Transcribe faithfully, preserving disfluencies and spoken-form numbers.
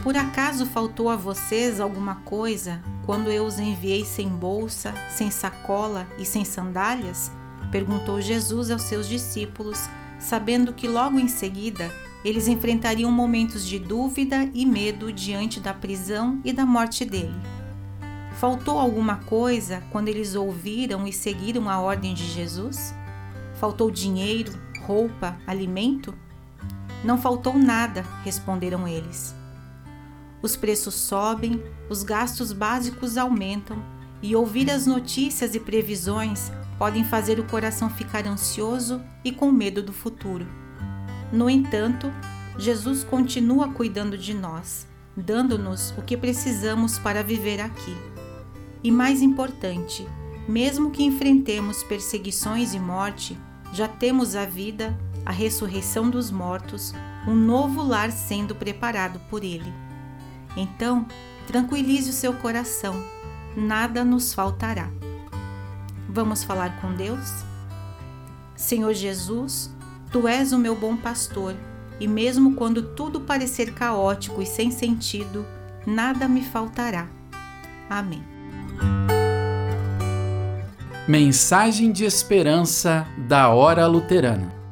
Por acaso faltou a vocês alguma coisa quando eu os enviei sem bolsa, sem sacola e sem sandálias? Perguntou Jesus aos seus discípulos, sabendo que logo em seguida eles enfrentariam momentos de dúvida e medo diante da prisão e da morte dele. Faltou alguma coisa quando eles ouviram e seguiram a ordem de Jesus? Faltou dinheiro, roupa, alimento? Não faltou nada, responderam eles. Os preços sobem, os gastos básicos aumentam e ouvir as notícias e previsões podem fazer o coração ficar ansioso e com medo do futuro. No entanto, Jesus continua cuidando de nós, dando-nos o que precisamos para viver aqui. E mais importante, mesmo que enfrentemos perseguições e morte, já temos a vida, a ressurreição dos mortos, um novo lar sendo preparado por Ele. Então, tranquilize o seu coração, nada nos faltará. Vamos falar com Deus? Senhor Jesus, Tu és o meu bom pastor, e mesmo quando tudo parecer caótico e sem sentido, nada me faltará. Amém. Mensagem de esperança da Hora Luterana.